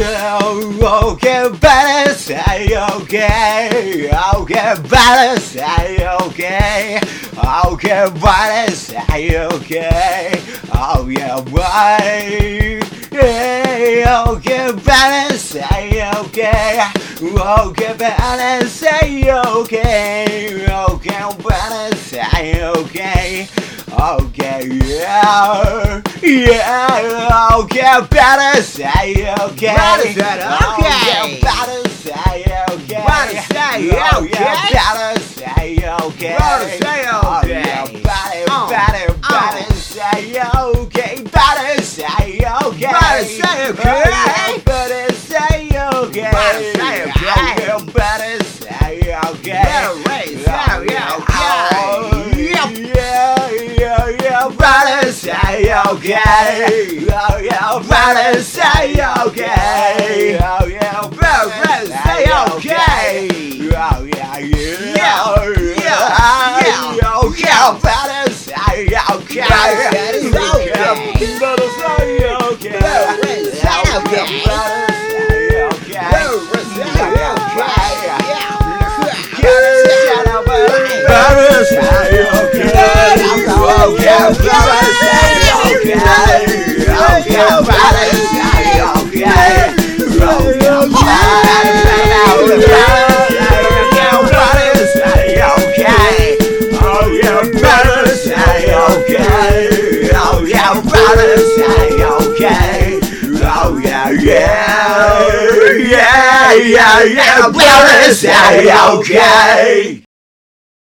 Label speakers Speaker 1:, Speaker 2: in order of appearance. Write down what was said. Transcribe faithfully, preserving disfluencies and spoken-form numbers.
Speaker 1: Okay, better say okay. Okay, better say okay. Okay, better say okay. Oh yeah, right. Hey, okay, better say okay. Okay, better say okay. Okay, better say okay. Okay, yeah, yeah, okay, better say okay.
Speaker 2: Better say
Speaker 1: Okay,
Speaker 2: okay.
Speaker 1: better say okay.
Speaker 2: Better say
Speaker 1: Oh,
Speaker 2: okay.
Speaker 1: yeah, better say okay.
Speaker 2: Better say
Speaker 1: Oh,
Speaker 2: okay.
Speaker 1: yeah, better,
Speaker 2: Oh,
Speaker 1: better,
Speaker 2: oh.
Speaker 1: better say okay. Better say okay.
Speaker 2: Better say okay.
Speaker 1: Oh, yeah, better say okay.
Speaker 2: Better say okay.
Speaker 1: Oh, yeah, better say okay.
Speaker 2: Better raise,
Speaker 1: Oh,
Speaker 2: yeah,
Speaker 1: oh,
Speaker 2: okay. Yep.
Speaker 1: yeah, yeah, yeah, better say okay. Oh, yeah, better say okay. Oh, yeah,
Speaker 2: Better say okay.
Speaker 1: Oh, yeah, yeah.
Speaker 2: Yeah, yeah, yeah.
Speaker 1: Oh, yeah, better say okay.
Speaker 2: Better say okay.
Speaker 1: Better say okay.
Speaker 2: Better say okay.
Speaker 1: Better say okay.
Speaker 2: Better say okay.
Speaker 1: Better say okay. Oh, yeah, better say okay. Oh, yeah, better say okay. Oh, yeah, better say okay. Oh, yeah, better say okay. Oh, yeah, better say okay. Oh, yeah, yeah, yeah, yeah, yeah, better say okay.